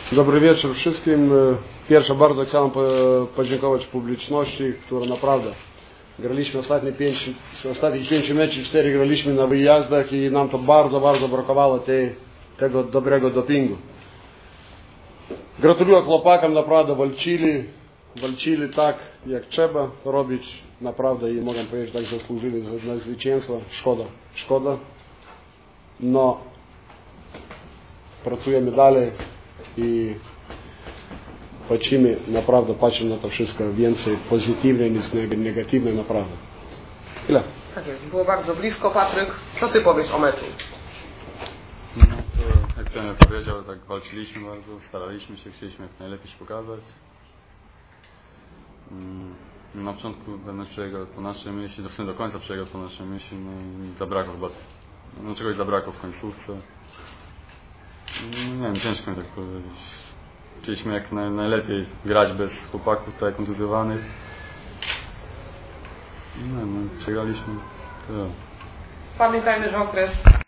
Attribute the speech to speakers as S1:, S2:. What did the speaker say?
S1: Dobry wieczór wszystkim. Pierwsze bardzo chciałem podziękować publiczności, która naprawdę graliśmy ostatnich 5 meczów, 4 graliśmy na wyjazdach i nam to bardzo brakowało tego dobrego dopingu. Gratuluję chłopakom, naprawdę walczyli tak jak trzeba robić, naprawdę i mogę powiedzieć, tak zasłużyli na zwycięstwo. Szkoda. No pracujemy dalej i patrzymy na to wszystko więcej pozytywnie niż negatywnie, naprawdę. Tyle.
S2: Tak jest, było bardzo blisko. Patryk, co ty powiesz o meczu?
S3: No to jak trener powiedział, tak walczyliśmy bardzo, staraliśmy się, chcieliśmy jak najlepiej się pokazać. Na początku ten mecz przebiegał po naszej myśli, w sumie do końca przebiegał po naszej myśli, no i zabrakło chyba, no czegoś zabrakło w końcówce. Nie wiem, ciężko mi tak powiedzieć. Chcieliśmy jak najlepiej grać bez chłopaków tutaj kontuzjowanych. No przegraliśmy. Tyle.
S2: Pamiętajmy, że okres